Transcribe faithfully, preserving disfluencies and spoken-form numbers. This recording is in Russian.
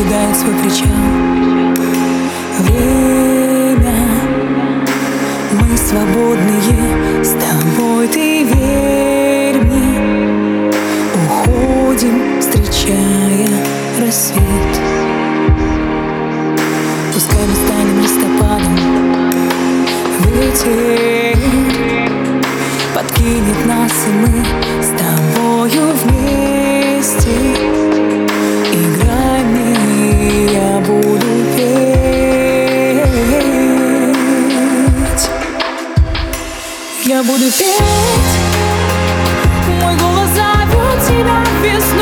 покидает свой причал. Время, мы свободные с тобой, ты верь мне. Уходим, встречая рассвет. Пускай мы станем листопадом, ветер подкинет нас, и мы с тобою вместе. Играй мне, я буду петь. Я буду петь, мой голос зовет тебя весной.